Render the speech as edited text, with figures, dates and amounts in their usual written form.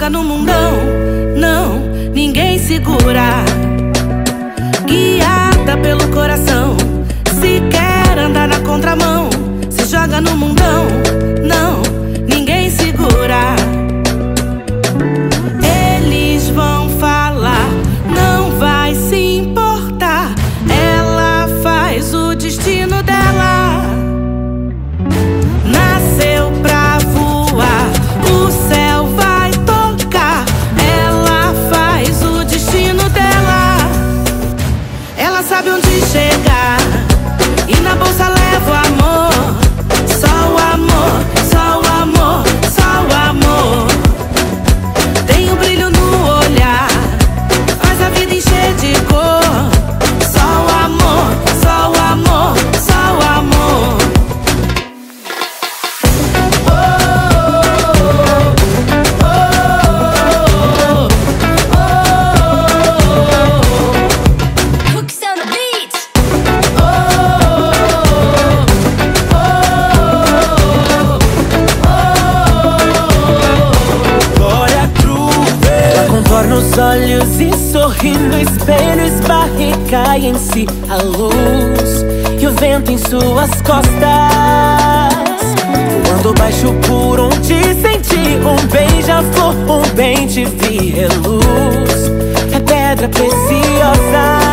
joga no mundão, não, ninguém segura. Guiada pelo coração, se quer andar na contramão, se joga no mundão, não, ninguém segura. Eles vão falar, não vai se importar, ela faz o destino dela. Nasceu pra voar, o céu vai tocar, ela faz o destino dela. Ela sabe onde chegar e na bolsa leva o amor. Só o amor, só o amor, só o amor. Tem um brilho no olhar, faz a vida encher de cor. Só o amor, só o amor, só o amor. Hooks on the beat. Glória Groove. Ela contorna os olhos e sorri no espelho, esbarra e cai em si a luz e o vento em suas costas, voando baixo por onde senti um beija-flor, um bem de reluz. É pedra preciosa.